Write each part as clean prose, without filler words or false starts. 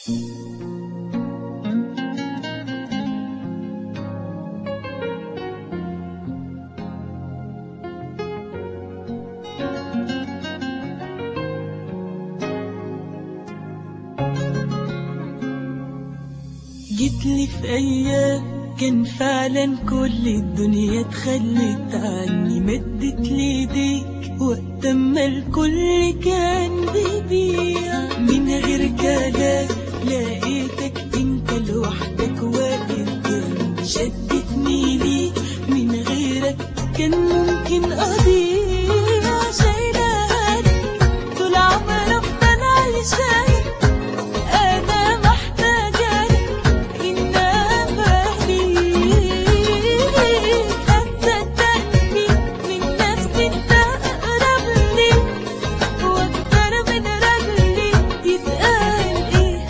جيتلي في أيام كان فعلا كل الدنيا اتخلت عني، مدت لي ايديك وقت ما الكل كان بيبيع. من غير كلام لقيتك انت لوحدك واقف جنبي، شدتني ليك من غيرك كان ممكن اضيع. شايلة هدك طول عمري افضل علشانك، انا محتاجاك انما ليك. هتصدقني من نفسي انت اقرب لي واكتر من رجلي يتقال ايه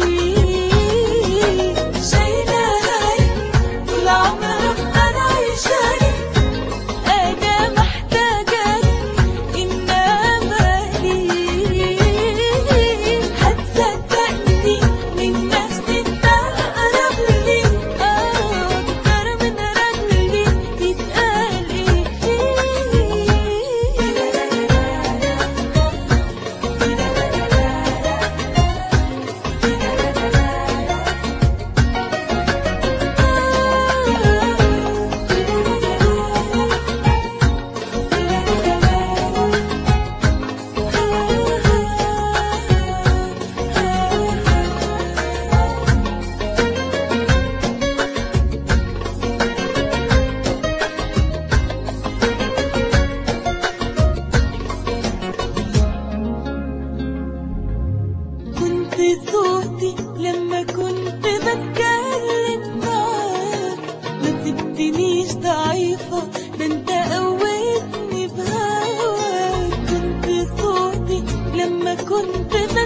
فيك. شايلة هدك طول عمري افضل عايشانك، انا محتاجاك انما ليك. هتصدقني من نفسي انت اقرب لي اكتر من رجلي يتقال ايه كنت صوتي لما كنت بتكلم معاك، ما سبتنيش ضعيفة، ده انت قويتني بهواك. كنت صوتي لما كنت